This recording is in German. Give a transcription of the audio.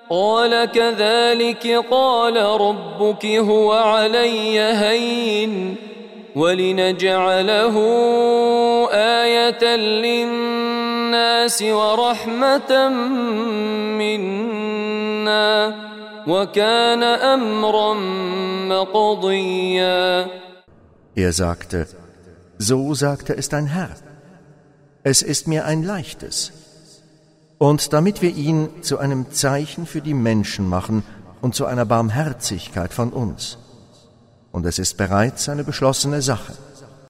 قال كذلك قال ربك هو علي هين ولنجعله آية للناس ورحمة منا وكان أمرا مقضيا. Er sagte, so sagte es dein Herr, es ist mir ein leichtes. Und damit wir ihn zu einem Zeichen für die Menschen machen und zu einer Barmherzigkeit von uns. Und es ist bereits eine beschlossene Sache.